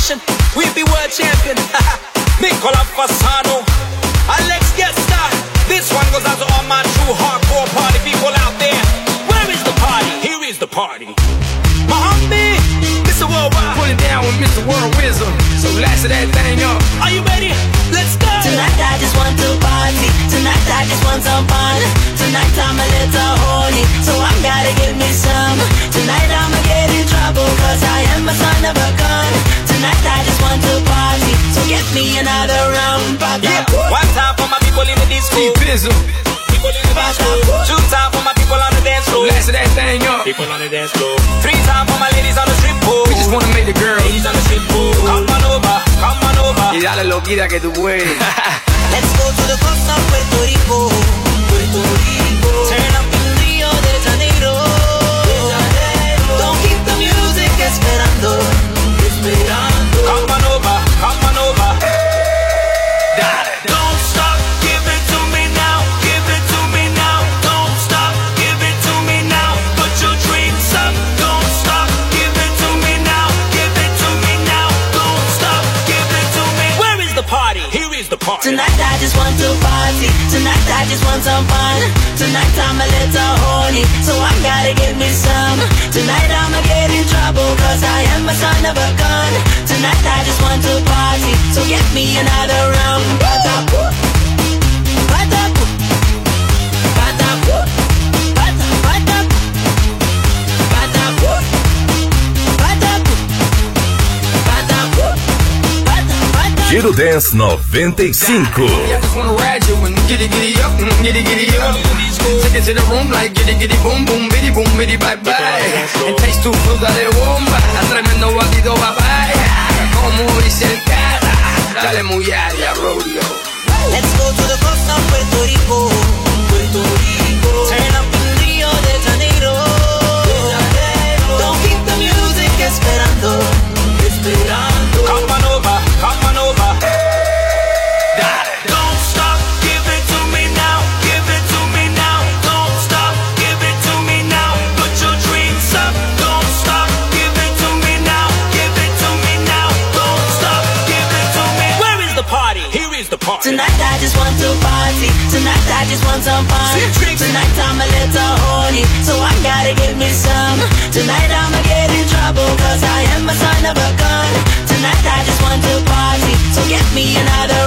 competition. We'll be world champion. Nicola Fasano, Alex Gesta. This one goes out to all my true hardcore party people out there. Where is the party? Here is the party. Mohammed, Mr. Worldwide. Put it down with Mr. World Wisdom. So last of that thing up. Are you ready? Let's go. Tonight I just want to party. Tonight I just want some fun. Tonight I'm a little horny, so I'm gotta give me some. Tonight I'ma get in trouble, cause I am a son of a gun. Tonight I just want to party, so get me another round. Yeah. One time for my people in the disco. T-Pizzle. People in the disco. Two time for my people on the dance floor. Last of that thing up. People on the dance floor. Three time for my ladies on the strip pole. We just wanna make the girls. Ladies on the strip pole. Come on over, come on over. Y dale loquita que tú puedes. Let's go to the coast of Puerto Rico. Puerto Rico. Turn up in Rio de Janeiro. Don't keep the music esperando. Esperando. Come on over, come on over. Dale. Don't stop, give it to me now. Give it to me now. Don't stop, give it to me now. Put your drinks up. Don't stop, give it to me now. Give it to me now. Don't stop, give it to me. Where is the party? Here is the party. Tonight I just want to party. Tonight I just want some fun. Tonight I'm a little horny, so I gotta give me some. Tonight I'ma get in trouble, cause I am a son of a gun. Tonight I just want to party, so get me another round. Badabu, badabu, badabu, badabu, badabu, badabu, badabu. Giro Dance 95. I just wanna ride you and giddy up, giddy up. Take it to the room like giddy boom boom, biddy bye bye. And taste tu fruta de bomba, tremendo bandido bye bye. Como dice el cara, dale muy allá, rodeo. Let's go to the coast of Puerto Rico. Puerto Rico. Turn up in Rio de Janeiro. Don't keep the music esperando. Esperando. Come on over, come on over. Dale. Don't stop, give it to me now. Give it to me now. Don't stop, give it to me now. Put your drinks up. Don't stop, give it to me now. Give it to me now. Don't stop, give it to me. Where is the party? Here is the party. Tonight I just want to party. Tonight I just want some fun. Tonight I'm a little horny, so I gotta give me some. Tonight I'ma get in trouble, cause I am a son of a gun. Tonight I just want to party, so get me another